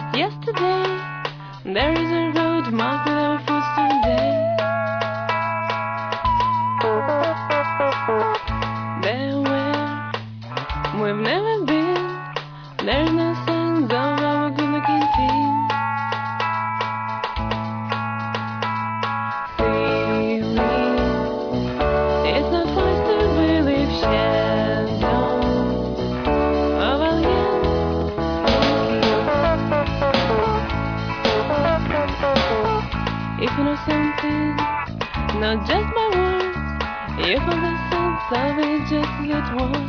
yesterday. There is a road marked with our foot today. There where we've never been, there's no signs of our good-looking team. See me, it's not wise to believe shadows of aliens walking. If you know something, not just by words, you feel the sense of it just as it was.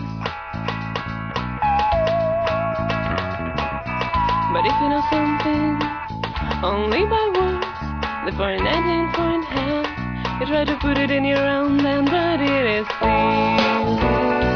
But if you know something only by words, the foreign hand in foreign hand, you try to put it in your own hand, but it is easy.